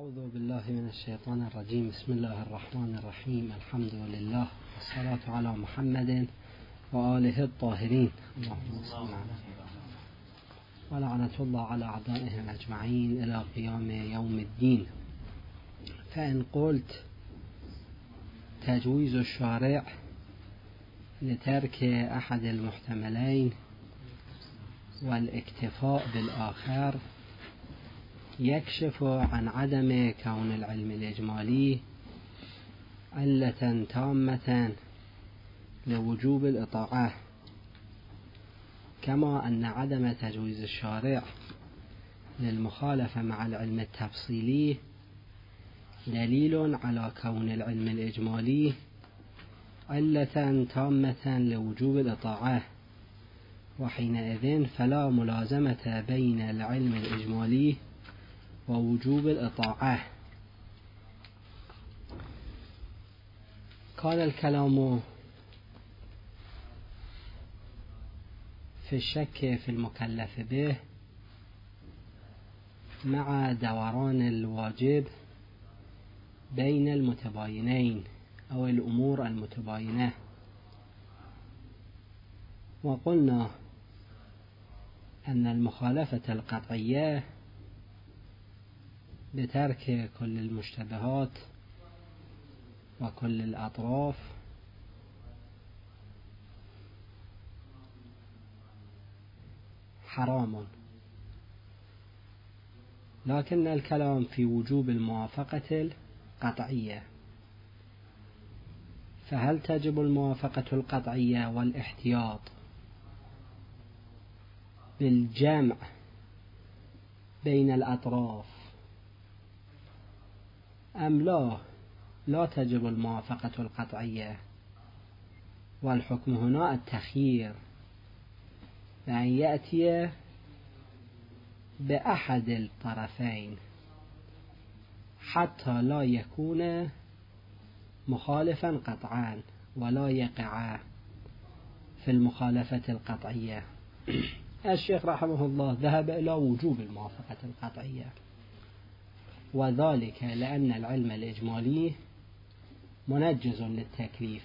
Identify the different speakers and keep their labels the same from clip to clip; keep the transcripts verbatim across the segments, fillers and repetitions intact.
Speaker 1: أعوذ بالله من الشيطان الرجيم. بسم الله الرحمن الرحيم. الحمد لله والصلاة على محمد وآله الطاهرين. اللهم صل على ولعنة الله على أعدائهم أجمعين إلى قيام يوم الدين. فإن قلت تجويز الشارع لترك أحد المحتملين والاكتفاء بالآخر يكشف عن عدم كون العلم الإجمالي علة تامة لوجوب الإطاعة، كما أن عدم تجويز الشارع للمخالفة مع العلم التفصيلي دليل على كون العلم الإجمالي علة تامة لوجوب الإطاعة، وحينئذ فلا ملازمة بين العلم الإجمالي ووجوب الإطاعة. كان الكلام في الشك في المكلف به مع دوران الواجب بين المتباينين أو الأمور المتباينة، وقلنا أن المخالفة القطعية بترك كل المشتبهات وكل الأطراف حرام، لكن الكلام في وجوب الموافقة القطعية. فهل تجب الموافقة القطعية والاحتياط بالجمع بين الأطراف أم لا لا تجب الموافقة القطعية؟ والحكم هنا التخيير، بأن يأتي بأحد الطرفين حتى لا يكون مخالفا قطعا ولا يقع في المخالفة القطعية. الشيخ رحمه الله ذهب إلى وجوب الموافقة القطعية، وذلك لأن العلم الإجمالي منجز للتكليف،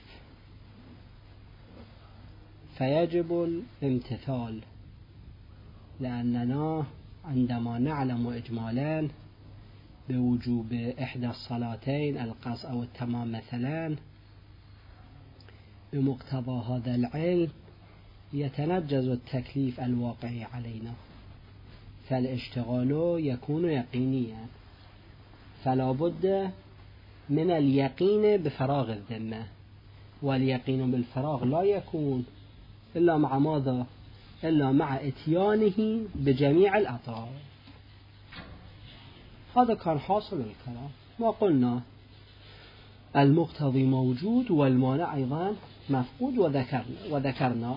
Speaker 1: فيجب الامتثال، لأننا عندما نعلم إجمالا بوجوب إحدى الصلاتين القصر أو التمام مثلا بمقتضى هذا العلم يتنجز التكليف الواقعي علينا، فالاشتغال يكون يقينيا، فلا بد من اليقين بفراغ الذمة، واليقين بالفراغ لا يكون إلا مع ماذا؟ إلا مع إتيانه بجميع الأطراف. هذا كان حاصل الكلام، وقلنا المقتضي موجود والمانع أيضا مفقود، وذكرنا وذكرنا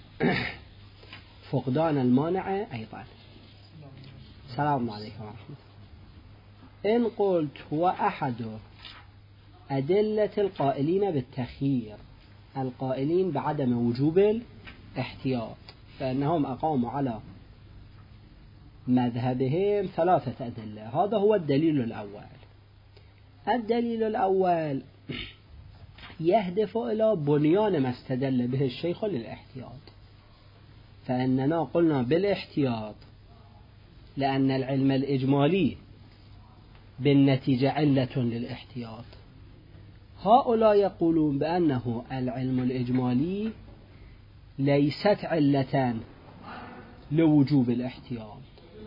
Speaker 1: فقدان المانع أيضا. السلام عليكم ورحمة الله. إن قلت هو أحد أدلة القائلين بالتخيير، القائلين بعدم وجوب الاحتياط، فإنهم أقاموا على مذهبهم ثلاثة أدلة. هذا هو الدليل الأول. الدليل الأول يهدف إلى بنيان ما استدل به الشيخ للاحتياط، فإننا قلنا بالاحتياط لأن العلم الإجمالي بالنتيجة علة للاحتياط. هؤلاء يقولون بأنه العلم الإجمالي ليست علة لوجوب الاحتياط،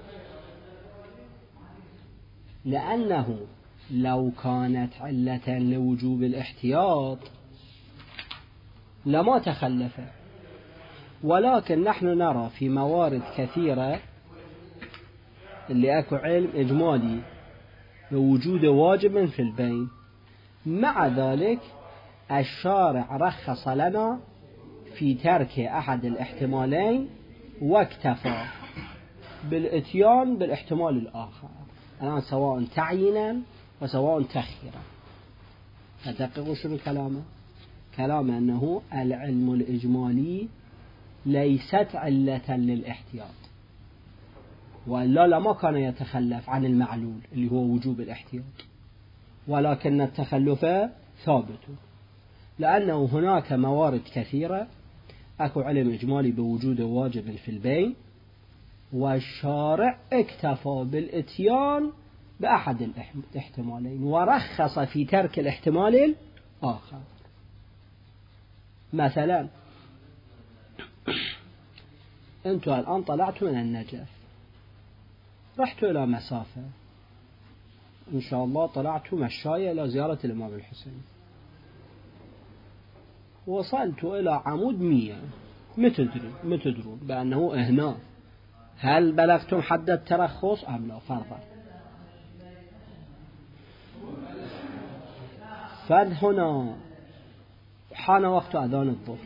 Speaker 1: لأنه لو كانت علة لوجوب الاحتياط لما تخلف، ولكن نحن نرى في موارد كثيرة اللي أكو علم إجمالي بوجود واجب في البين، مع ذلك الشارع رخص لنا في ترك أحد الاحتمالين واكتفى بالاتيان بالاحتمال الآخر، الآن سواء تعيينا وسواء تخييرا. فتدققوا شنو كلامه؟ كلامه أنه العلم الإجمالي ليست علة للاحتياط، وإلا لما كان يتخلف عن المعلول اللي هو وجوب الاحتياط، ولكن التخلف ثابت، لأنه هناك موارد كثيرة أكو علم إجمالي بوجود واجب في البيع، والشارع اكتفى بالإتيان بأحد الاحتمالين ورخص في ترك الاحتمال الآخر. مثلا أنتوا الآن طلعتوا من النجف، رحتوا إلى مسافة، إن شاء الله طلعتوا مشاية إلى زيارة الإمام الحسين، وصلتوا إلى عمود مية، متدرون بأنه هنا هل بلغتم حد الترخص أم لا؟ فرضا فهنا حان وقت أذان الظهر،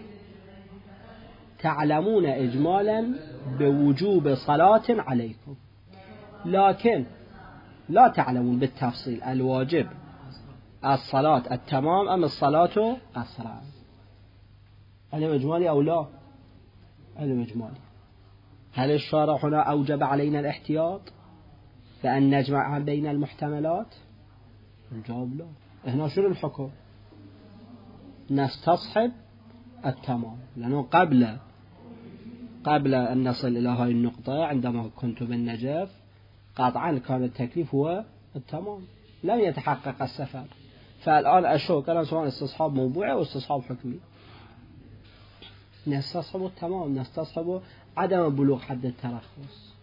Speaker 1: تعلمون إجمالا بوجوب صلاة عليكم، لكن لا تعلمون بالتفصيل الواجب الصلاة التمام أم الصلاة أسرع. علم إجمالي أو لا؟ علم إجمالي. هل الشارع هنا أوجب علينا الاحتياط فأن نجمع بين المحتملات؟ الجواب لا. هنا شنو الحكم؟ نستصحب التمام، لأنه قبل قبل أن نصل إلى هذه النقطة عندما كنت بالنجف قطعا كان التكليف هو التمام، لم يتحقق السفر. فالآن أشوك أنا سواء استصحاب موضوعي أو استصحاب حكمي، نستصحب التمام، نستصحب عدم بلوغ حد الترخص.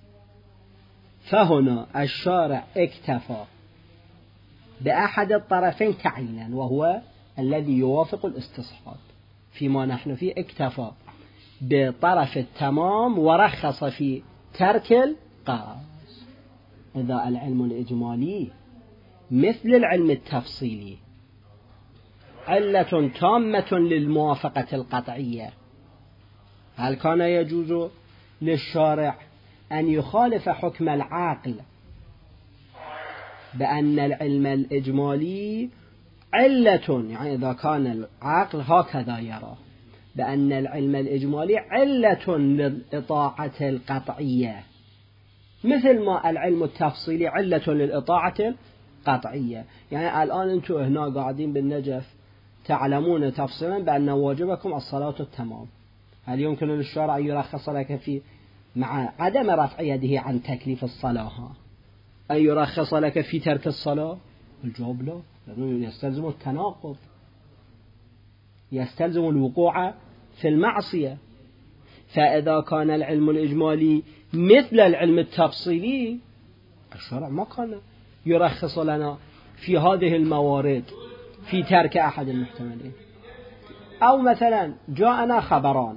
Speaker 1: فهنا الشارع اكتفى بأحد الطرفين تعيينا وهو الذي يوافق الاستصحاب، فيما نحن فيه اكتفى بطرف التمام ورخص في ترك القاص. إذا العلم الإجمالي مثل العلم التفصيلي علة تامة للموافقة القطعية، هل كان يجوز للشارع أن يخالف حكم العقل بأن العلم الإجمالي علة، يعني إذا كان العقل هكذا يرى بأن العلم الإجمالي علة للإطاعة القطعية مثل ما العلم التفصيلي علة للإطاعة القطعية؟ يعني الآن أنتم هنا قاعدين بالنجف تعلمون تفصيلا بأن واجبكم الصلاة التمام، هل يمكن للشارع أن يرخص لك في مع عدم رفع يده عن تكليف الصلاة أن يرخص لك في ترك الصلاة؟ الجواب لا، لأنه يستلزم التناقض، يستلزم الوقوع في المعصية. فإذا كان العلم الإجمالي مثل العلم التفصيلي الشرع ما كان يرخص لنا في هذه الموارد في ترك أحد المحتملين. أو مثلا جاءنا خبران،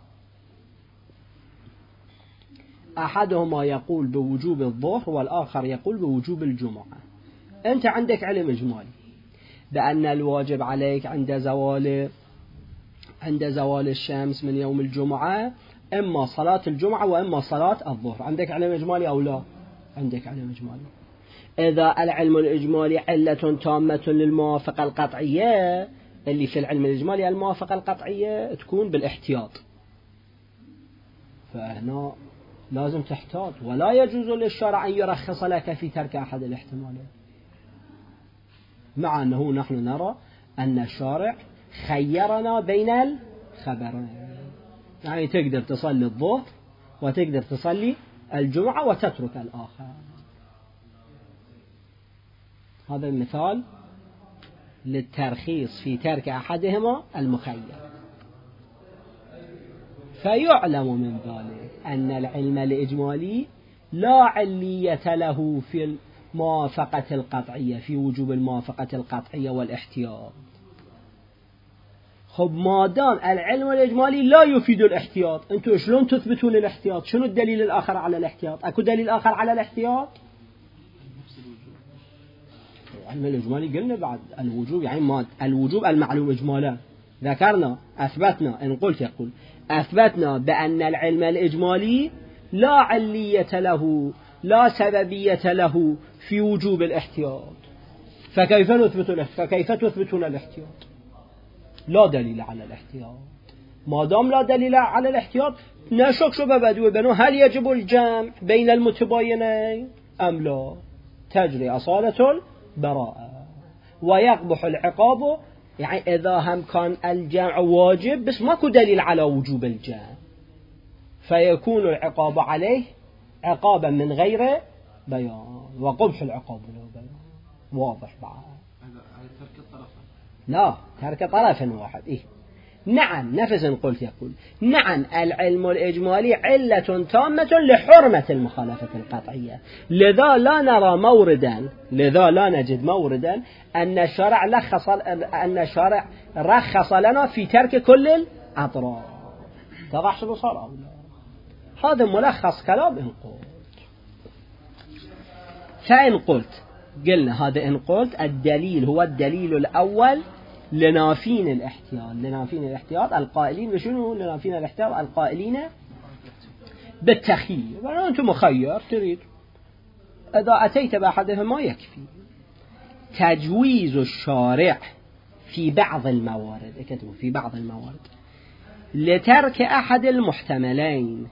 Speaker 1: أحدهما يقول بوجوب الظهر والآخر يقول بوجوب الجمعة. أنت عندك علم إجمالي بأن الواجب عليك عند زوال عند زوال الشمس من يوم الجمعة إما صلاة الجمعة وإما صلاة الظهر، عندك علم إجمالي أو لا؟ عندك علم إجمالي. إذا العلم الإجمالي علة تامة للموافقة القطعية، اللي في العلم الإجمالي الموافقة القطعية تكون بالاحتياط، فهنا لازم تحتاط، ولا يجوز للشارع أن يرخص لك في ترك أحد الاحتمالين، مع أنه نحن نرى أن الشارع خيرنا بين الخبرين، يعني تقدر تصلي الظهر وتقدر تصلي الجمعة وتترك الآخر. هذا المثال للترخيص في ترك أحدهما المخير. فيعلم من ذلك أن العلم الإجمالي لا علية له في الموافقة القطعية، في وجوب الموافقة القطعية والاحتياط. خب ما دام العلم الإجمالي لا يفيد الاحتياط، أنتوا شلون تثبتون الاحتياط؟ شنو الدليل الآخر على الاحتياط؟ أكو دليل آخر على الاحتياط؟ العلم الإجمالي قلنا بعد الوجوب، يعني ما الوجوب المعلوم إجمالا، ذكرنا أثبتنا، إن قلت يقول أثبتنا بأن العلم الإجمالي لا علية له، لا سببية له في وجوب الاحتياط، فكيف نثبت فكيف تثبتون الاحتياط؟ لا دليل على الاحتياط. ما دام لا دليل على الاحتياط نشك شو ببدو بنو هل يجب الجمع بين المتباينين أم لا؟ تجري أصالة البراءة ويقبح العقاب، يعني إذا هم كان الجمع واجب بس ماكو دليل على وجوب الجمع فيكون العقاب عليه عقابا من غير بيان، وقبح العقاب له بيان واضح بعد.
Speaker 2: ترك الطرفين
Speaker 1: لا ترك طرف واحد. إيه نعم نفس قلت يقول نعم العلم الإجمالي علة تامة لحرمة المخالفة القطعية، لذا لا نرى موردا لذا لا نجد موردا أن الشرع لخص أن الشرع رخص لنا في ترك كل الأطراف. تضح شنو صار أو لا؟ هذا ملخص كلام إن قلت. فإن قلت قلنا هذا إن قلت الدليل هو الدليل الأول لنافين الاحتياط لنافين الاحتياط القائلين بشنو لنافين الاحتياط القائلين بالتخيير، يعني أنت مخير تريد إذا أتيت بأحدهما يكفي. تجويز الشارع في بعض الموارد اكتبوا في بعض الموارد لترك أحد المحتملين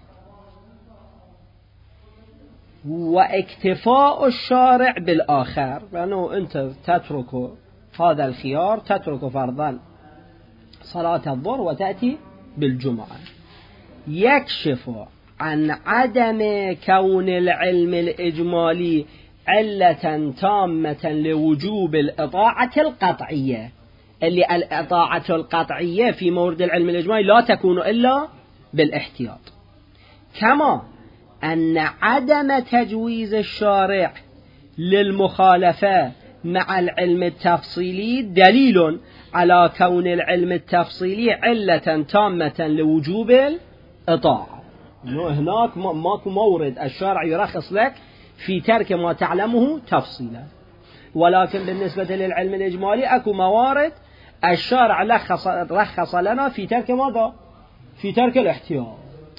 Speaker 1: واكتفاء الشارع بالآخر، لأنه أنت تترك هذا الخيار تترك فرضا صلاة الظهر وتأتي بالجمعة، يكشف عن عدم كون العلم الإجمالي علة تامة لوجوب الإطاعة القطعية، اللي الإطاعة القطعية في مورد العلم الإجمالي لا تكون إلا بالاحتياط، كما أن عدم تجويز الشارع للمخالفة مع العلم التفصيلي دليل على كون العلم التفصيلي علة تامة لوجوب الإطاعة. هناك ماكو مورد الشارع يرخص لك في ترك ما تعلمه تفصيلا، ولكن بالنسبة للعلم الإجمالي أكو موارد الشارع رخص, رخص لنا في ترك ماذا؟ في ترك الاحتياط.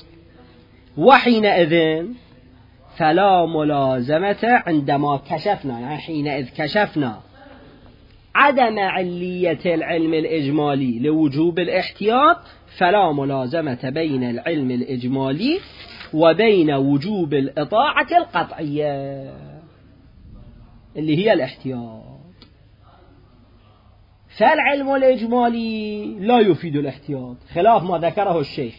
Speaker 1: وحينئذ فلا ملازمة عندما كشفنا، يعني حينئذ كشفنا عدم علية العلم الإجمالي لوجوب الاحتياط، فلا ملازمة بين العلم الإجمالي وبين وجوب الإطاعة القطعية اللي هي الاحتياط. فالعلم الإجمالي لا يفيد الاحتياط خلاف ما ذكره الشيخ،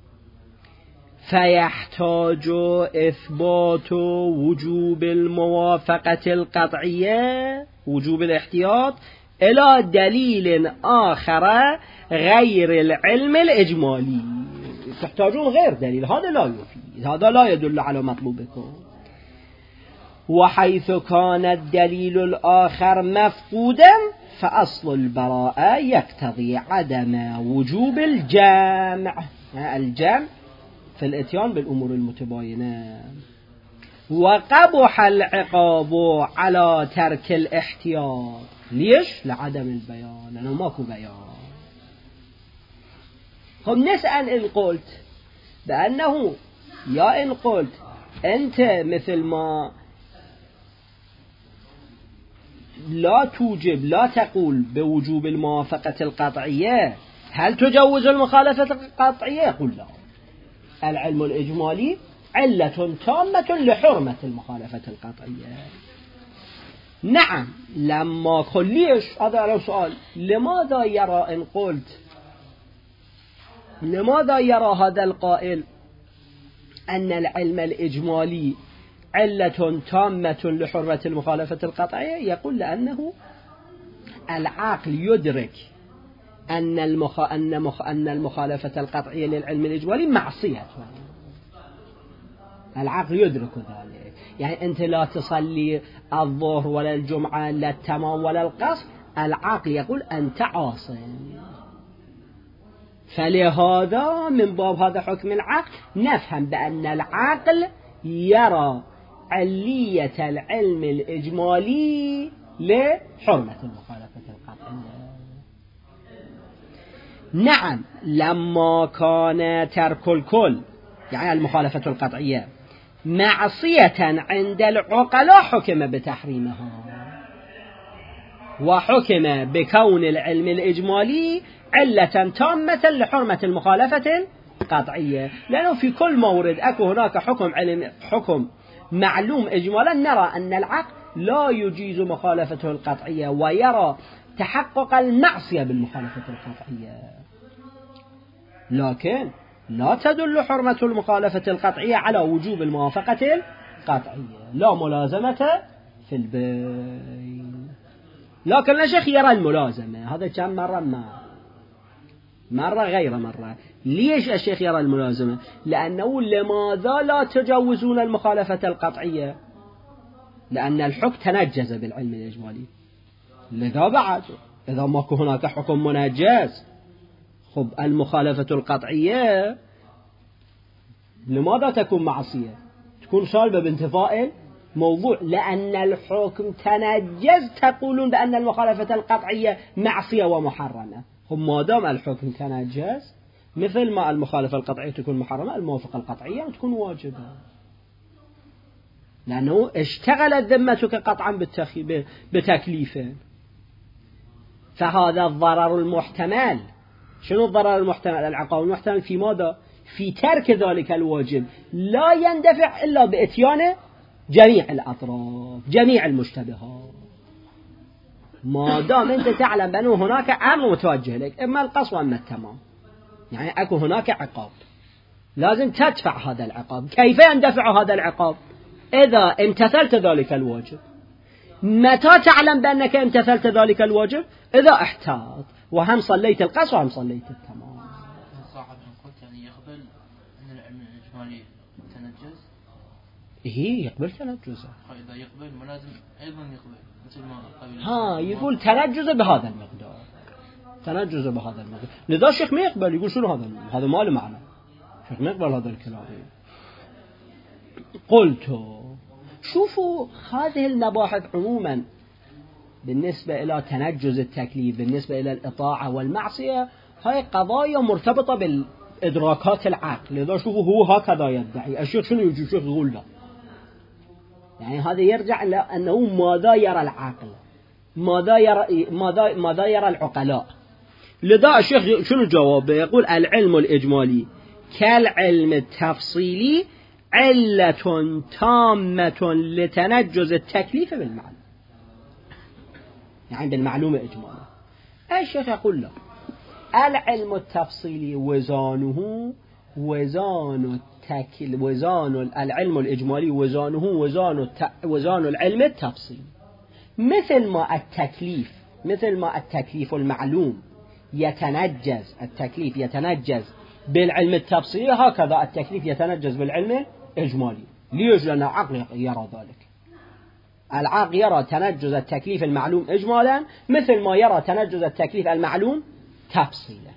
Speaker 1: فيحتاج إثبات وجوب الموافقة القطعية وجوب الاحتياط إلى دليل آخر غير العلم الإجمالي. تحتاجون غير دليل، هذا لا يفيد، هذا لا يدل على مطلوبكم. وحيث كان الدليل الآخر مفقودا فأصل البراءة يقتضي عدم وجوب الجمع الجمع في الاتيان بالأمور المتباينة. وقبح العقاب على ترك الاحتياط، ليش؟ لعدم البيان، لأنه ماكو بيان. هم نسأل إن قلت بأنه يا إن قلت أنت مثل ما لا توجب لا تقول بوجوب الموافقة القطعية، هل تجوز المخالفة القطعية؟ يقول لا، العلم الإجمالي علة تامة لحرمة المخالفة القطعية. نعم لما قل ليش، هذا لو سؤال، لماذا يرى إن قلت لماذا يرى هذا القائل أن العلم الإجمالي علة تامة لحرمة المخالفة القطعية؟ يقول لأنه العقل يدرك أن المخ... أن, مخ... أن المخالفة القطعية للعلم الإجمالي معصية. العقل يدرك ذلك، يعني أنت لا تصلي الظهر ولا الجمعة لا التمام ولا القصر، العقل يقول أنت عاصي. فلهذا من باب هذا حكم العقل نفهم بأن العقل يرى علية العلم الإجمالي لحرمة المخالفة القطعية. نعم لما كان ترك الكل يعني المخالفة القطعية معصية عند العقلاء حكم بتحريمها. وحكم بكون العلم الإجمالي علة تامة لحرمة المخالفة القطعية. لأنه في كل مورد أكو هناك حكم علم حكم معلوم إجمالا نرى أن العقل لا يجيز مخالفته القطعية ويرى تحقق المعصية بالمخالفة القطعية، لكن لا تدل حرمة المخالفة القطعية على وجوب الموافقة القطعية، لا ملازمة في البين. لكن الشيخ يرى الملازمة، هذا كم مرة ما مرة غير مرة. ليش الشيخ يرى الملازمة؟ لأنه لماذا لا تجاوزون المخالفة القطعية؟ لأن الحكم تنجز بالعلم الإجمالي، لذا بعد إذا ماكو هناك حكم منجز خب المخالفة القطعية لماذا تكون معصية؟ تكون سالبة بانتفاء موضوع، لأن الحكم تنجز تقولون بأن المخالفة القطعية معصية ومحرمة. خب ما دام الحكم تنجز مثل ما المخالفة القطعية تكون محرمة، الموافقة القطعية تكون واجبة، لأنه اشتغلت ذمتك قطعا بتكليفه. فهذا الضرر المحتمل. شنو الضرر المحتمل؟ العقاب المحتمل في ماذا؟ في ترك ذلك الواجب، لا يندفع إلا بإتيان جميع الأطراف جميع المشتبهات. ما دام أنت تعلم بأنه هناك أمر متوجه لك، إما القص وإما التمام، يعني أكو هناك عقاب لازم تدفع هذا العقاب. كيف يندفع هذا العقاب؟ إذا امتثلت ذلك الواجب. متى تعلم بأنك امتثلت ذلك الواجب؟ إذا احتاط وهم صليت القص وهم صليت التمام.
Speaker 2: صاحب قلت يعني يقبل أن العلم الإجمالي تنجز؟
Speaker 1: إيه يقبل تنجزه.
Speaker 2: إذا يقبل ملازم أيضا يقبل مثل ما قبل.
Speaker 1: ها يقول تنجز بهذا المقدار، تنجز بهذا المقدار. لذا الشيخ ما يقبل، يقول شنو هذا؟ هذا ما له معنى. الشيخ ما يقبل هذا الكلام. قلت شوفوا هذه المباحث عموما بالنسبة إلى تنجز التكليف، بالنسبة إلى الإطاعة والمعصية، هاي قضايا مرتبطة بالإدراكات العقل. لذا شوفوا هو هكذا يدعي. الشيخ شنو يجي الشيخ يقول له؟ يعني هذا يرجع إلى أنه ماذا يرى العقل، ماذا يرى ماذا ماذا يرى العقلاء. لذا الشيخ شنو جوابه؟ يقول العلم الإجمالي كالعلم التفصيلي علة تامة لتنجز التكليف بالمعنى، يعني بالمعلومة إجمالا. الشيخ يقول له العلم التفصيلي وزانه وزان التكل وزان العلم الإجمالي وزانه وزان الت... وزان العلم التفصيلي، مثل ما التكليف مثل ما التكليف المعلوم يتنجز التكليف يتنجز بالعلم التفصيلي، هكذا التكليف يتنجز بالعلم الإجمالي. ليش؟ لأن العقل يرى ذلك. العقل يرى تنجز التكليف المعلوم إجمالا مثل ما يرى تنجز التكليف المعلوم تفصيلا.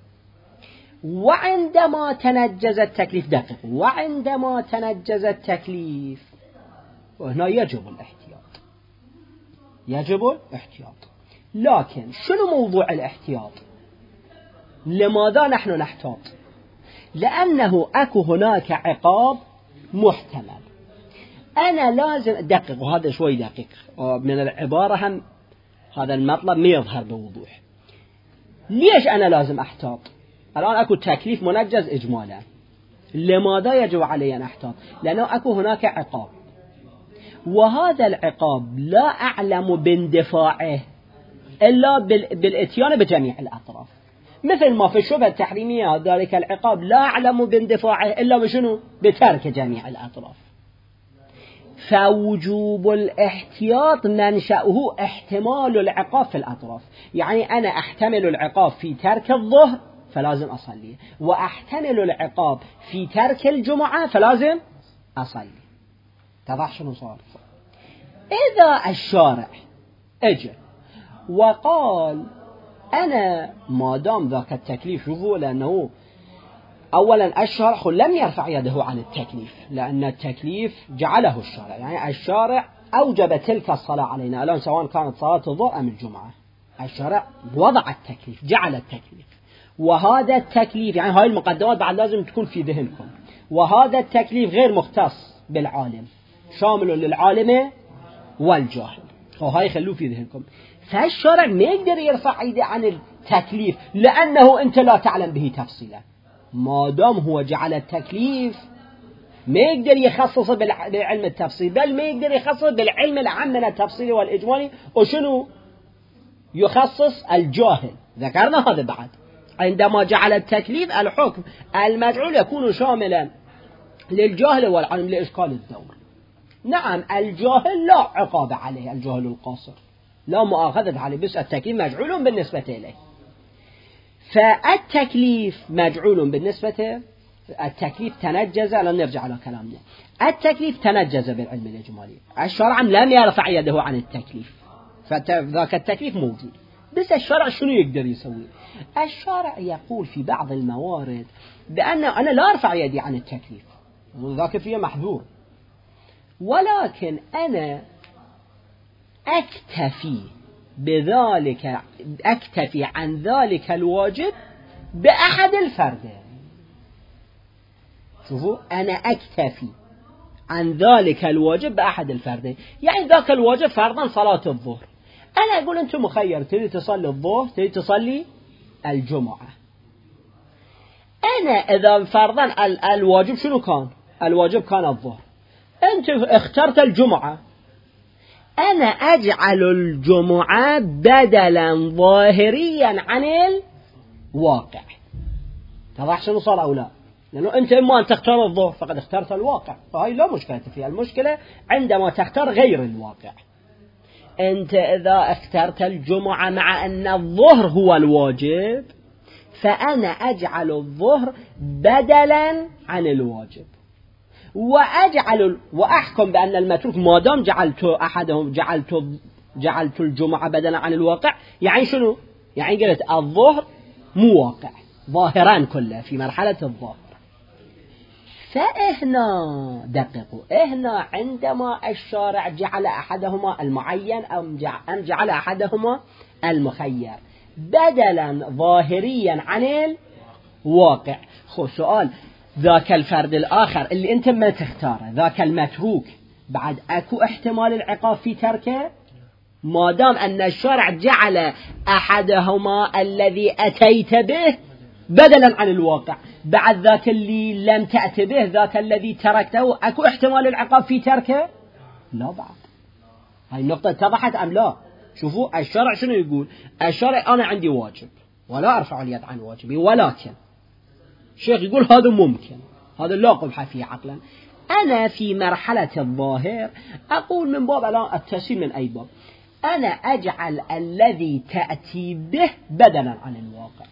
Speaker 1: وعندما تنجز التكليف دقيق وعندما تنجز التكليف وهنا يجب الاحتياط يجب الاحتياط. لكن شنو موضوع الاحتياط؟ لماذا نحن نحتاط؟ لأنه أكو هناك عقاب محتمل. أنا لازم دقق، وهذا شوي دقيق من العبارة، هم هذا المطلب ما يظهر بوضوح. ليش أنا لازم أحتاط؟ الآن أكو تكليف منجز إجمالا، لماذا يجب علي أن أحتاط؟ لأنه أكو هناك عقاب، وهذا العقاب لا أعلم باندفاعه إلا بالإتيان بجميع الأطراف. مثل ما في الشبهة التحريمية ذلك العقاب لا أعلم باندفاعه إلا بشنو؟ بترك جميع الأطراف. فوجوب الاحتياط منشأه احتمال العقاب في الأطراف. يعني أنا أحتمل العقاب في ترك الظهر فلازم أصلي، وأحتمل العقاب في ترك الجمعة فلازم أصلي. تضح شنو صار؟ إذا الشارع اجى وقال أنا ما دام ذاك التكليف، شوفوا لأنه أولا الشارع لم يرفع يده عن التكليف، لأن التكليف جعله الشارع، يعني الشارع أوجب تلك الصلاة علينا الآن سواء كانت صلاة الظهر أم الجمعة. الشارع وضع التكليف، جعل التكليف، وهذا التكليف يعني هاي المقدمات بعد لازم تكون في ذهنكم. وهذا التكليف غير مختص بالعالم، شامل للعالم والجاهل. وهاي خلوه في ذهنكم. فالشرع ما يقدر يرفع يده عن التكليف لأنه أنت لا تعلم به تفصيلا. ما دام هو جعل التكليف ما يقدر يخصص بالعلم التفصيلي، بل ما يقدر يخصص بالعلم العام من التفصيلي والإجمالي. وشنو يخصص؟ الجاهل. ذكرنا هذا بعد. عندما جعل التكليف الحكم المجعول يكون شاملا للجاهل والعلم لإشكال الدور. نعم الجاهل لا عقاب عليه، الجاهل القاصر لا مؤاخذة عليه، بس التكليف مجعول بالنسبة إليه. فالتكليف مجعول بالنسبة، التكليف تنجز. لن نرجع على كلامنا. التكليف تنجز بالعلم الإجمالي. الشرع لم يرفع يده عن التكليف، فذاك التكليف موجود. بس الشرع شنو يقدر يسوي؟ الشرع يقول في بعض الموارد بأن أنا لا أرفع يدي عن التكليف، ذاك فيه محذور، ولكن أنا أكتفي بذلك، أكتفي عن ذلك الواجب بأحد الفردين. شوفوا، أنا أكتفي عن ذلك الواجب بأحد الفردين. يعني ذاك الواجب فرضا صلاة الظهر، أنا أقول أنتم مخير، تريد تصلي الظهر تريد تصلي الجمعة. أنا إذا فرضا الواجب شنو كان؟ الواجب كان الظهر، أنت اخترت الجمعة، أنا أجعل الجمعة بدلا ظاهريا عن الواقع. تضح شنو صار أو لا؟ لأنه أنت إما أن تختار الظهر فقد اخترت الواقع، فهي لا مشكلة فيها. المشكلة عندما تختار غير الواقع. أنت إذا اخترت الجمعة مع أن الظهر هو الواجب، فأنا أجعل الظهر بدلا عن الواجب، وأجعل وأحكم بأن المتروك ما دام جعلت أحدهم جعلت جعلت الجمعة بدلا عن الواقع. يعني شنو؟ يعني قلت الظهر مو واقع، ظاهران كله في مرحلة الظهر. فإهنا دققوا، إهنا عندما الشارع جعل أحدهما المعين أم جعل أحدهما المخير بدلا ظاهريا عن الواقع. خو سؤال، ذاك الفرد الآخر اللي أنت ما تختاره، ذاك المتروك، بعد أكو احتمال العقاب في تركه؟ ما دام أن الشارع جعل أحدهما الذي أتيت به بدلا عن الواقع، بعد ذاك اللي لم تأت به، ذاك الذي تركته، أكو احتمال العقاب في تركه؟ لا بعد. هاي النقطة اتضحت أم لا؟ شوفوا الشرع شنو يقول. الشرع أنا عندي واجب ولا أرفع اليد عن واجبي، ولكن الشيخ يقول هذا ممكن، هذا لا قبح فيه عقلا. أنا في مرحلة الظاهر أقول من باب الآن التسهيل من أي باب، أنا أجعل الذي تأتي به بدلا عن الواقع.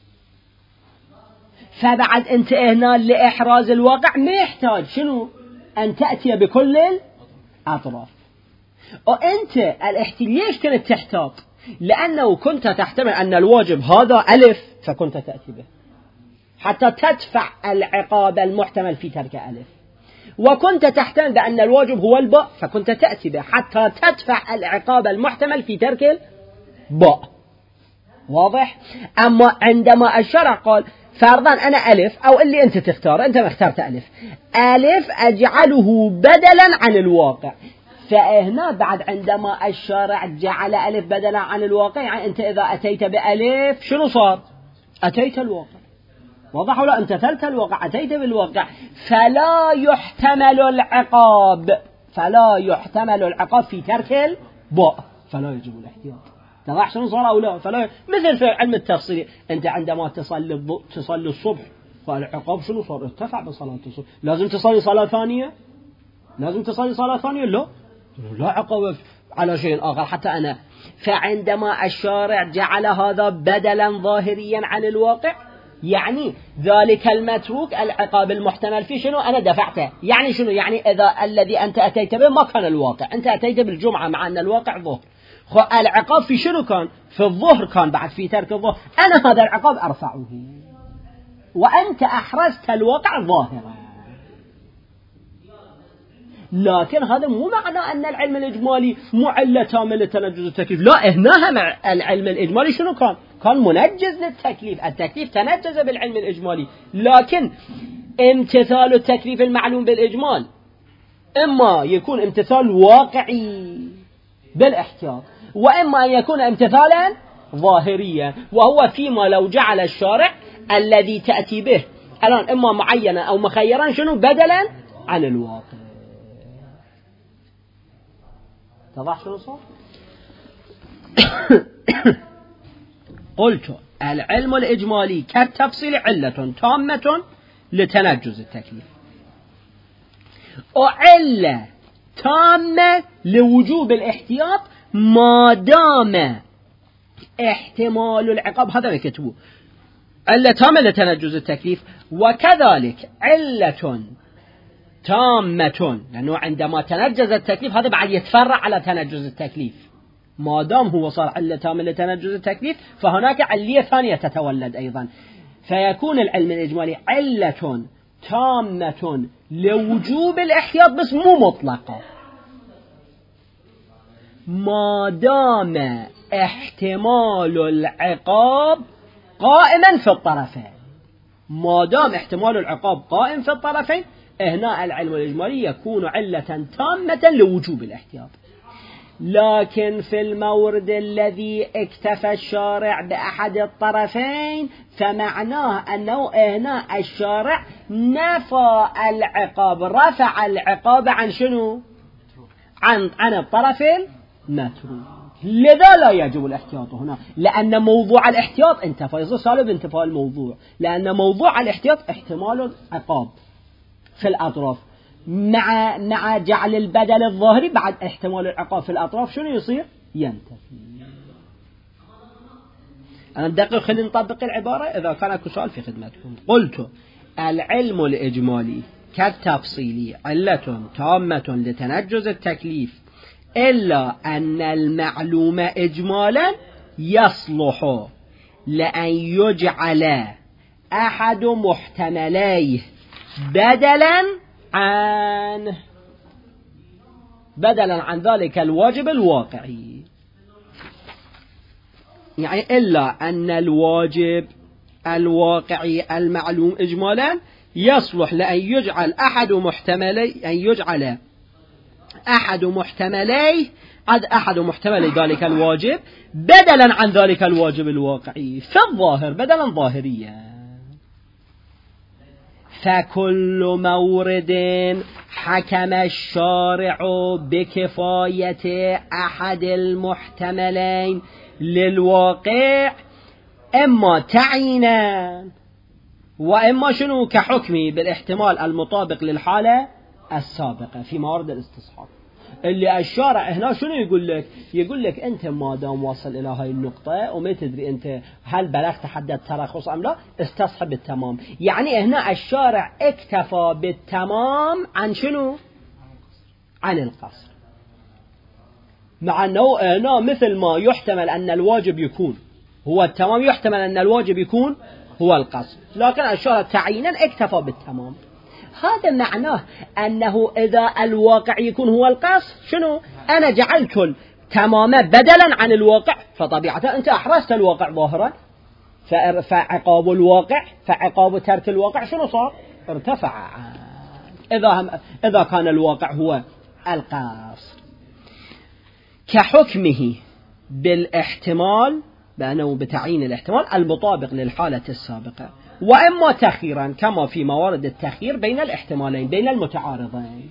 Speaker 1: فبعد أنت هنا لإحراز الواقع ما يحتاج شنو أن تأتي بكل الأطراف. وأنت الاحتيال ليش كنت تحتاط؟ لأنه كنت تحتمل أن الواجب هذا ألف فكنت تأتي به حتى تدفع العقاب المحتمل في ترك ألف، وكنت تحتمل بأن الواجب هو الباء فكنت تأتي به حتى تدفع العقاب المحتمل في ترك الباء. واضح؟ أما عندما الشرع قال فرضا أنا ألف، أو اللي أنت تختار، أنت ما اخترت ألف، ألف أجعله بدلا عن الواقع. فهنا بعد عندما الشارع جعل ألف بدلا عن الواقع، يعني أنت إذا أتيت بألف شنو صار؟ أتيت الواقع. واضح ولا؟ أنت تلت الواقع، أتيت بالواقع، فلا يحتمل العقاب، فلا يحتمل العقاب في ترك الباء، فلا يجب الاحتياط. تضح شنو صار أو لا؟ فلا مثل في علم التفصيل، أنت عندما تصلي تصلي الصبح فالعقاب شنو صار؟ ارتفع بصلاة الصبح، لازم تصلي صلاة ثانية؟ لازم تصلي صلاة ثانية؟ لا، لا عقاب على شيء آخر حتى أنا. فعندما الشارع جعل هذا بدلا ظاهريا عن الواقع، يعني ذلك المتروك العقاب المحتمل فيه شنو؟ أنا دفعته. يعني شنو؟ يعني إذا الذي أنت أتيت به ما كان الواقع، أنت أتيت بالجمعة مع أن الواقع ظهر، العقاب في شنو كان؟ في الظهر كان، بعد في ترك الظهر. أنا هذا العقاب أرفعه وأنت أحرزت الواقع ظاهرا. لكن هذا مو معنى أن العلم الإجمالي معلة تامة لتنجز التكليف. لا، هنا مع العلم الإجمالي شنو كان؟ كان منجز للتكليف. التكليف تنجز بالعلم الإجمالي، لكن امتثال التكليف المعلوم بالإجمال إما يكون امتثال واقعي بالاحتياط، وإما أن يكون امتثالا ظاهريا، وهو فيما لو جعل الشارع الذي تأتي به الآن إما معينا أو مخيرا شنو بدلا عن الواقع. تضح شنو صار؟ قلت العلم الإجمالي كالتفصيل علة تامة لتنجز التكليف، وعلة تامة لوجوب الاحتياط ما دام احتمال العقاب، هذا يكتبوه علة تامة لتنجز التكليف. وكذلك علة تامة، لأنه عندما تنجز التكليف هذا بعد يتفرع على تنجز التكليف، ما دام هو صار علة تامة لتنجز التكليف فهناك علية ثانية تتولد أيضا، فيكون العلم الإجمالي علة تامة لوجوب الاحتياط بس مو مطلقة، ما دام احتمال العقاب قائما في الطرفين. ما دام احتمال العقاب قائم في الطرفين هنا العلم الإجمالي يكون علة تامة لوجوب الاحتياط. لكن في المورد الذي اكتفى الشارع بأحد الطرفين فمعناه أنه هنا الشارع نفى العقاب، رفع العقاب عن شنو؟ عن عن الطرف المتروك، لذا لا يجب الاحتياط هنا، لأن موضوع الاحتياط انتفى، يصير سالب انتفاء الموضوع، لأن موضوع الاحتياط احتمال العقاب في الأطراف مع مع جعل البدل الظاهري بعد احتمال العقاب في الأطراف شنو يصير؟ ينتفي. أنا بدقق خلينا نطبق العبارة إذا كان اكو سؤال في خدمتكم. قلت العلم الإجمالي كالتفصيلي علة تامة لتنجز التكليف، إلا أن المعلوم إجمالا يصلح لأن يجعل أحد محتمليه بدلا عن بدلا عن ذلك الواجب الواقعي. يعني إلا أن الواجب الواقعي المعلوم إجمالا يصلح لأن يجعل أحد محتملي أن يجعل أحد محتملي أحد محتملي ذلك الواجب بدلا عن ذلك الواجب الواقعي في الظاهر بدلا ظاهريا. فكل مورد حكم الشارع بكفاية أحد المحتملين للواقع إما تعيينا وإما شنو كحكمي بالاحتمال المطابق للحالة السابقة في موارد الاستصحاب. اللي الشارع هنا شنو يقول لك؟ يقول لك أنت ما دام واصل إلى هاي النقطة وما تدري أنت هل بلغت حد الترخص أم لا، استصحب التمام. يعني هنا الشارع اكتفى بالتمام عن شنو؟ عن القصر، مع أنه هنا مثل ما يحتمل أن الواجب يكون هو التمام يحتمل أن الواجب يكون هو القصر، لكن الشارع تعيينا اكتفى بالتمام. هذا معناه أنه إذا الواقع يكون هو القصر شنو؟ أنا جعلت التمام بدلا عن الواقع، فطبيعة أنت أحرزت الواقع ظاهرا، فعقاب الواقع فعقاب ترك الواقع شنو صار؟ ارتفع إذا إذا كان الواقع هو القصر. كحكمه بالاحتمال بأنه بتعيين الاحتمال المطابق للحالة السابقة، وإما تخيرا كما في موارد التخيير بين الاحتمالين بين المتعارضين.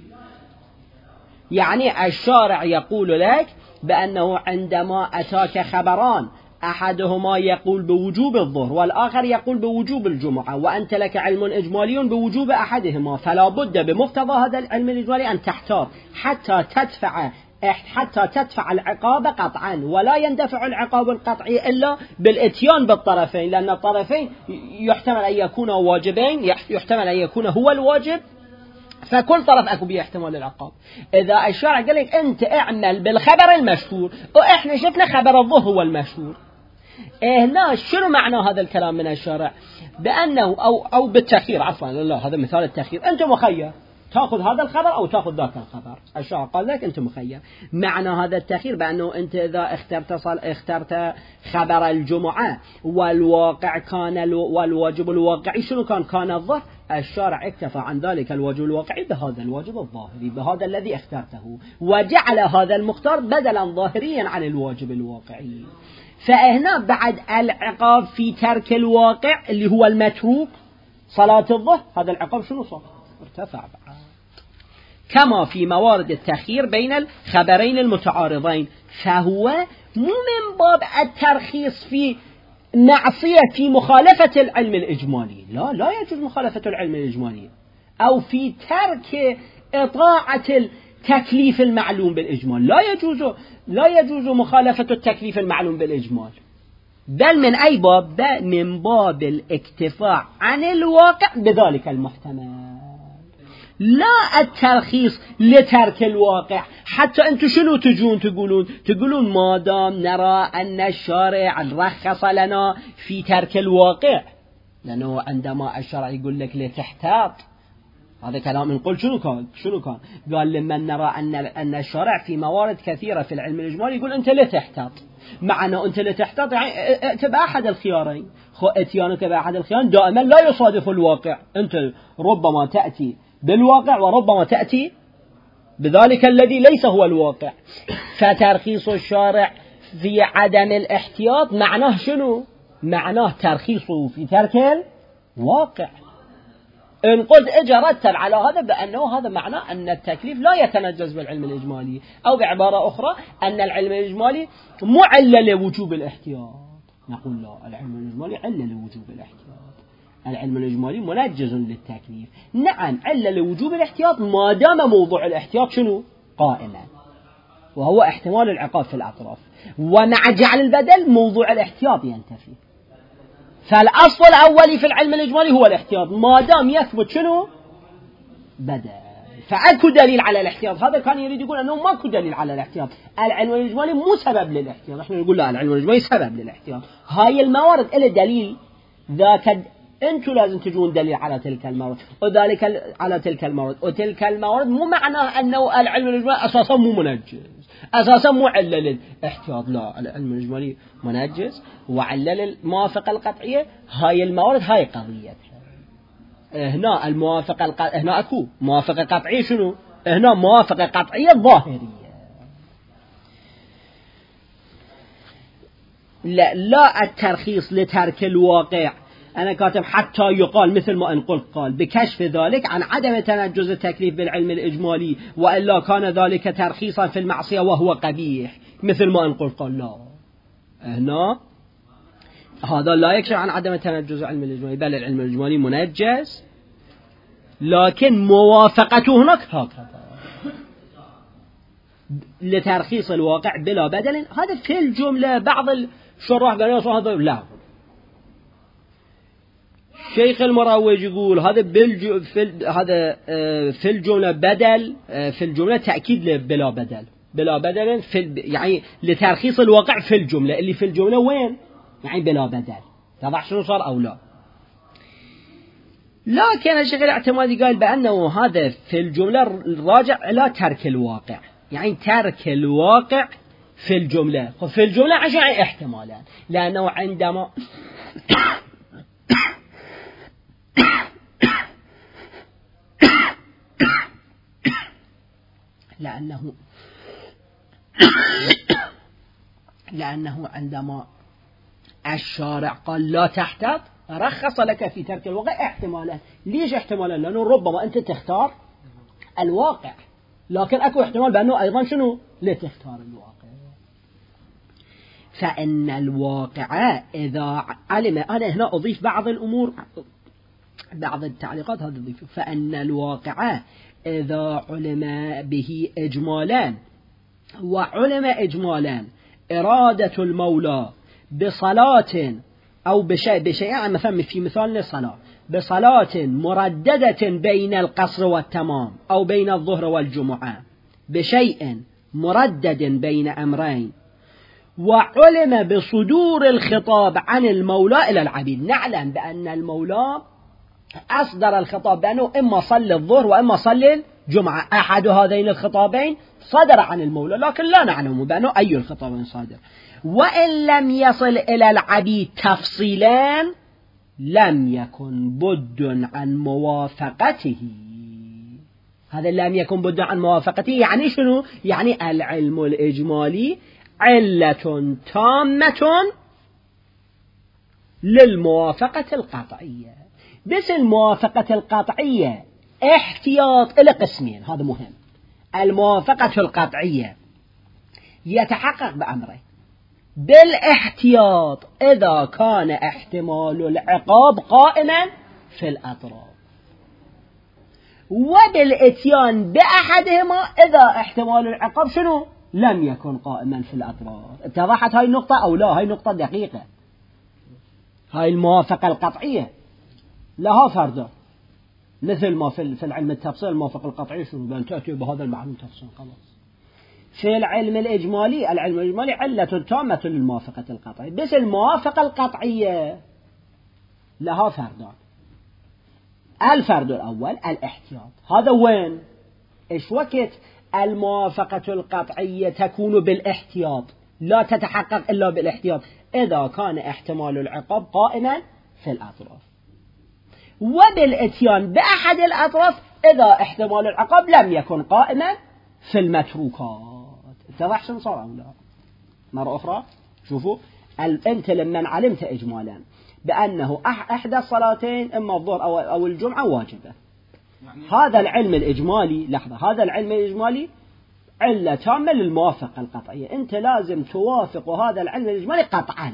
Speaker 1: يعني الشارع يقول لك بأنه عندما أتاك خبران أحدهما يقول بوجوب الظهر والآخر يقول بوجوب الجمعة، وأنت لك علم إجمالي بوجوب أحدهما، فلا بد بمقتضى هذا العلم الإجمالي أن تحتاط حتى تدفع حتى تدفع العقاب قطعا، ولا يندفع العقاب القطعي إلا بالاتيان بالطرفين، لأن الطرفين يحتمل أن يكون واجبين، يحتمل أن يكون هو الواجب، فكل طرف أكو بيه احتمال العقاب. إذا الشارع قال لك أنت اعمل بالخبر المشهور وإحنا شفنا خبر الظهر هو المشهور، هنا شنو معنى هذا الكلام من الشارع؟ بأنه أو أو بالتخيير عفوا لا هذا مثال التخيير، أنت مخير تأخذ هذا الخبر أو تأخذ ذاك الخبر. الشاعر قال لك أنت مخير. معنى هذا التأخير بأنه أنت إذا اخترت صل... اخترت خبر الجمعة والواقع كان والواجب الواقعي شنو كان؟ كان الظهر. الشارع اكتفى عن ذلك الواجب الواقعي بهذا الواجب الظاهري، بهذا الذي اخترته، وجعل هذا المختار بدلا ظاهريا عن الواجب الواقعي. فهنا بعد العقاب في ترك الواقع اللي هو المتروك صلاة الظهر، هذا العقاب شنو صار؟ ارتفع بعد. كما في موارد التأخير بين الخبرين المتعارضين، فهو مو من باب الترخيص في معصية في مخالفة العلم الإجمالي، لا لا يجوز مخالفة العلم الإجمالي، أو في ترك إطاعة التكليف المعلوم بالإجمال، لا يجوز لا يجوز مخالفة التكليف المعلوم بالإجمال، بل من أي باب؟ بل من باب الاكتفاء عن الواقع بذلك المحتمل، لا الترخيص لترك الواقع. حتى أنتم شنو تجون تقولون؟ تقولون ما دام نرى أن الشارع رخص لنا في ترك الواقع، لأنه عندما الشرع يقول لك لتحتاط، هذا كلام نقول شنو كان؟ شنو كان؟ قال لما نرى أن أن الشارع في موارد كثيرة في العلم الإجمالي يقول أنت لا تحتاط، معنى أنت لا تحتاط يعني ائت بأحد الخيارين، خو اتيانك بأحد الخيارين دائما لا يصادف الواقع، أنت ربما تأتي بالواقع وربما تأتي بذلك الذي ليس هو الواقع. فترخيص الشارع في عدم الاحتياط معناه شنو؟ معناه ترخيصه في ترك الواقع. إن قلت اجى رتب على هذا بأنه هذا معناه أن التكليف لا يتنجز بالعلم الإجمالي، أو بعبارة أخرى أن العلم الإجمالي معل لوجوب الاحتياط. نقول لا، العلم الإجمالي عل لوجوب الاحتياط، العلم الإجمالي منجز للتكليف. نعم عل لوجوب الاحتياط ما دام موضوع الاحتياط شنو؟ قائما، وهو احتمال العقاب في الأطراف، ومع جعل البدل موضوع الاحتياط ينتفي. فالأصل الأولي في العلم الإجمالي هو الاحتياط ما دام يثبت شنو؟ بدل. فأكو دليل على الاحتياط. هذا كان يريد يقول أنه ماكو دليل على الاحتياط، العلم الإجمالي مو سبب للاحتياط. نحن نقول لا، العلم الإجمالي سبب للاحتياط. هاي الموارد إلى دليل ذاك، أنتوا لازم تجون دليل على تلك الموارد وذلك على تلك الموارد، وتلك الموارد مو معناه أنه العلم الإجمالي أساسا مو منجز، أساسا مو علل الاحتياط، لا، العلم الإجمالي منجز وعلل الموافقة القطعية. هاي الموارد هاي قضيتها. هنا الموافقة الق... هنا أكو موافقة قطعية شنو؟ هنا موافقة قطعية ظاهرية. لا لا الترخيص لترك الواقع. أنا كاتب حتى يقال مثل ما أن قلت قال بكشف ذلك عن عدم تنجز التكليف بالعلم الإجمالي، وإلا كان ذلك ترخيصا في المعصية وهو قبيح، مثل ما أن قلت قال لا، هنا هذا لا يكشف عن عدم تنجز العلم الإجمالي، بل العلم الإجمالي منجز، لكن موافقته هناك هكذا لترخيص الواقع بلا بدل. هذا في الجملة بعض الشراح قالوا هذا لا، شيخ المروج يقول هذا بالج... في هذا في الجملة بدل، في الجملة تأكيد بلا بدل، بلا بدل في يعني لترخيص الواقع في الجملة، اللي في الجملة وين؟ يعني بلا بدل. تضح شنو صار أو لا؟ لكن الشيخ الاعتمادي قال بأنه هذا في الجملة راجع إلى ترك الواقع، يعني ترك الواقع في الجملة، في الجملة عشان احتمالا، لأنه عندما لأنه لأنه عندما الشارع قال لا تحتاط رخص لك في ترك الواقع احتمالا. ليش احتمالا؟ لأنه ربما أنت تختار الواقع، لكن أكو احتمال بأنه أيضا شنو؟ لا تختار الواقع. فإن الواقع إذا علم، أنا هنا أضيف بعض الأمور، بعض التعليقات هذا أضيف. فإن الواقع إذا علم به إجمالا، وعلم إجمالا إرادة المولى بصلاة أو بشيء بشيء مثلا في مثال للصلاة بصلاة مرددة بين القصر والتمام أو بين الظهر والجمعة بشيء مردد بين أمرين، وعلم بصدور الخطاب عن المولى إلى العبيد. نعلم بأن المولى
Speaker 3: أصدر الخطاب بأنه إما صلي الظهر وإما صلي الجمعة، أحد هذين الخطابين صدر عن المولى، لكن لا نعلم بأنه أي الخطابين صادر. وإن لم يصل إلى العبيد تفصيلان لم يكن بد عن موافقته. هذا لم يكن بد عن موافقته يعني شنو؟ يعني العلم الإجمالي علة تامة للموافقة القطعية. بس الموافقة القطعية احتياط إلى قسمين، هذا مهم. الموافقة القطعية يتحقق بأمرين: بالاحتياط إذا كان احتمال العقاب قائما في الأطراف، وبالإتيان بأحدهما إذا احتمال العقاب شنو؟ لم يكن قائما في الأطراف. اتضحت هاي النقطة أو لا؟ هاي نقطة دقيقة. هاي الموافقة القطعية لها فرد، مثل ما في العلم التفصيل الموافقة القطعية شنو؟ بأن تأتي بهذا المعنى تفصيل خلاص. في العلم الإجمالي، العلم الإجمالي علة تامة للموافقة القطعية، بس الموافقة القطعية لها فردان. الفرد الأول الاحتياط. هذا وين؟ إيش وقت الموافقة القطعية تكون بالاحتياط؟ لا تتحقق إلا بالاحتياط إذا كان احتمال العقاب قائما في الأطراف، وبالإتيان بأحد الأطراف إذا احتمال العقاب لم يكن قائما في المتروكات. اتضح شنو صار أو لا؟ مرة أخرى شوفوا، أنت لما علمت إجمالا بأنه إحدى الصلاتين إما الظهر أو أو الجمعة واجبة، هذا العلم الإجمالي، لحظة، هذا العلم الإجمالي علة تامة للموافقة القطعية. أنت لازم توافق هذا العلم الإجمالي قطعا.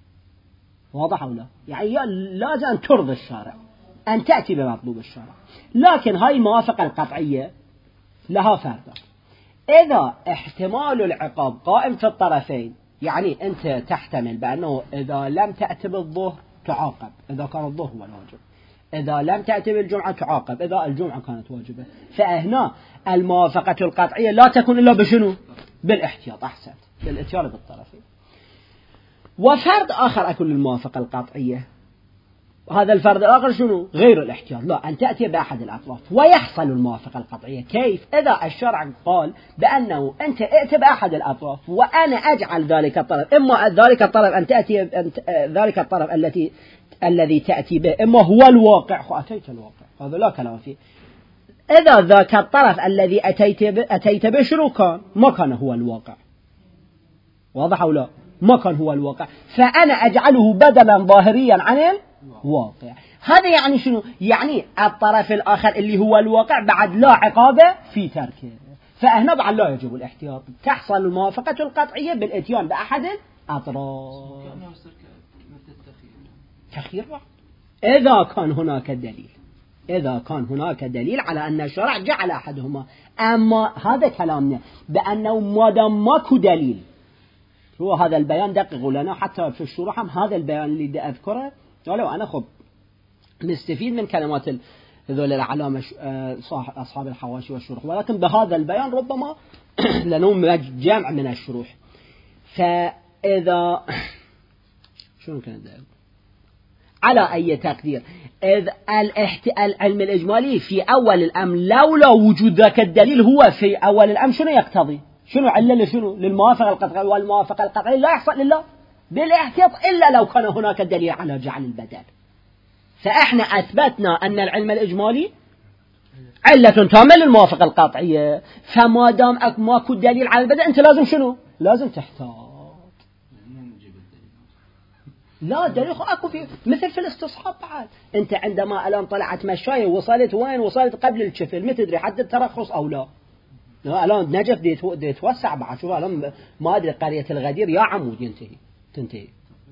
Speaker 3: واضح أو لا؟ يعني لازم أن ترضي الشارع، أن تأتي بمطلوب الشارع. لكن هاي الموافقة القطعية لها فرق. إذا احتمال العقاب قائم في الطرفين، يعني أنت تحتمل بأنه إذا لم تأتي بالظهر تعاقب إذا كان الظهر هو الواجب، إذا لم تأتي بالجمعة تعاقب إذا الجمعة كانت واجبة. فهنا الموافقة القطعية لا تكون إلا بشنو؟ بالاحتياط. أحسنت، بالاتيان بالطرفين. وفرد آخر أكون الموافقة القطعية، هذا الفرد الآخر شنو؟ غير الاحتياط، لا، أن تأتي بأحد الأطراف ويحصل الموافقة القطعية. كيف؟ إذا الشرع قال بأنه أنت ائت بأحد الأطراف وأنا أجعل ذلك الطرف، إما ذلك الطرف أن تأتي أنت ذلك الطرف التي الذي تأتي به إما هو الواقع، فأتيت الواقع، هذا لا كلام فيه. إذا ذاك الطرف الذي أتيت به أتيت به شنو كان؟ ما كان هو الواقع. واضح أو لا؟ ما كان هو الواقع، فأنا أجعله بدلا ظاهريا عن الواقع. هذا يعني شنو؟ يعني الطرف الآخر اللي هو الواقع بعد لا عقابة في تركه، فهنا بعد لا يجب الاحتياط. تحصل الموافقة القطعية بالاتيان بأحد الأطراف. تخير بعض إذا كان هناك دليل، إذا كان هناك دليل على أن الشرع جعل أحدهما. أما هذا كلامنا بأنه ما دام ماكو دليل، هو هذا البيان دققوا لنا حتى في الشروح، هذا البيان اللي بدي أذكره ولو أنا خب نستفيد من كلمات هذول العلامة أصحاب الحواشي والشروح، ولكن بهذا البيان ربما لنوم جمع من الشروح. فإذا شنو كان ده؟ على أي تقدير إذ العلم الإجمالي في أول الأمر لولا وجود ذاك الدليل، هو في أول الأمر شنو يقتضي؟ شنو علة شنو للموافقة القطعية؟ والموافقة القطعية لا يحصل إلا بالاحتياط إلا لو كان هناك دليل على جعل البدل. فإحنا أثبتنا أن العلم الإجمالي علة تامة للموافقة القطعية، فما دام ماكو دليل على البدل أنت لازم شنو؟ لازم تحتاط. لا دليل أكو في مثل في الاستصحاب بعد. أنت عندما الآن طلعت مشاية وصلت وين؟ وصلت قبل الشفل، ما تدري حد الترخص أو لا. الآن نجف دي يتوسع بعد. شوف الآن ما أدري قرية الغدير يا عمود ينتهي تنتهي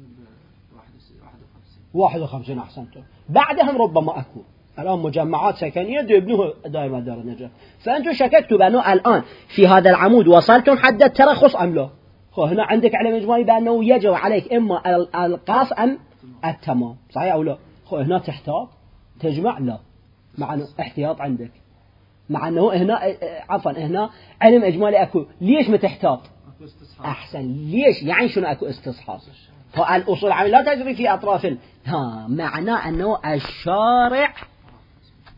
Speaker 3: واحد وخمسين أحسنتم. بعدهم ربما أكو الآن مجمعات سكنية يبنوها دائما دار النجف. فأنتم شككتوا بأنه الآن في هذا العمود وصلتم حد الترخص أم لا؟ هنا عندك علم إجمالي بأنه يجب عليك إما القاص أم التمام، صحيح أو لا؟ هنا تحتاط تجمع لا، مع احتياط عندك، مع أنه هنا عفوا هنا علم إجمالي أكو. ليش متحتاط؟ أحسن، ليش؟ يعني شنو أكو استصحاب؟ فالأصول العامة لا تجري في أطراف ال... ها معناه أنه الشارع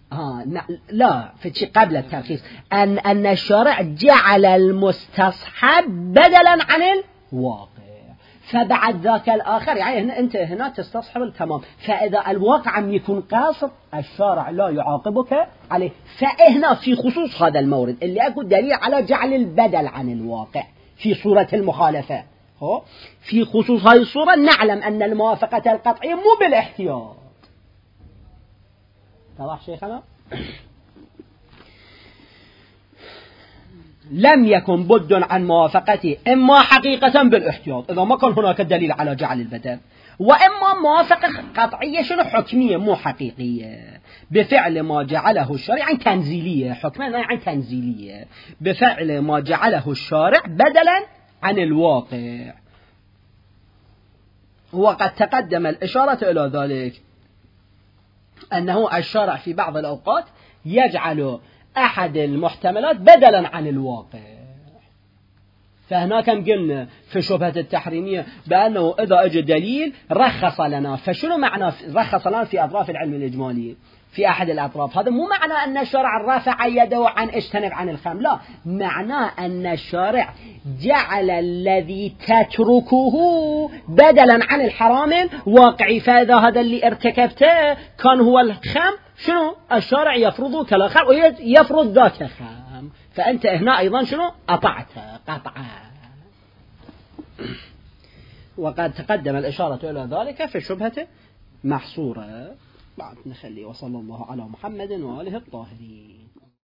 Speaker 3: آه لا في شيء قبل الترخيص أن أن الشارع جعل المستصحب بدلا عن الواقع، فبعد ذاك الآخر يعني أنت هنا تستصحب التمام، فإذا الواقع عم يكون قاصد الشارع لا يعاقبك عليه. فهنا في خصوص هذا المورد اللي أقول دليل على جعل البدل عن الواقع في صورة المخالفة، هو في خصوص هذه الصورة نعلم أن الموافقة القطعية مو بالاحتياط. واضح شيخنا؟ لم يكن بد عن موافقته إما حقيقة بالاحتياط إذا ما كان هناك دليل على جعل البدل، وإما موافقة قطعية شنو حكمية مو حقيقية بفعل ما جعله الشارع، يعني تنزيلية، حكمية يعني تنزيلية بفعل ما جعله الشارع بدلا عن الواقع. وقد تقدم الإشارة إلى ذلك أنه الشارع في بعض الأوقات يجعل أحد المحتملات بدلا عن الواقع. فهنا كم قلنا في شبهة التحريمية بأنه إذا أجى دليل رخص لنا، فشنو معنى رخص لنا في أطراف العلم الإجمالي في أحد الأطراف؟ هذا مو معنى أن الشارع رفع يده عن اجتنب عن الخمر، لا، معناه أن الشارع جعل الذي تتركه بدلا عن الحرام واقعي، فإذا هذا اللي ارتكبته كان هو الخمر شنو الشارع يفرضه كالخمر ويفرض ذاك الخمر، فأنت هنا أيضا شنو أطعت قطعا. وقد تقدم الإشارة إلى ذلك في الشبهة محصورة. بعد نخلي وصلى الله على محمد وآله الطاهرين.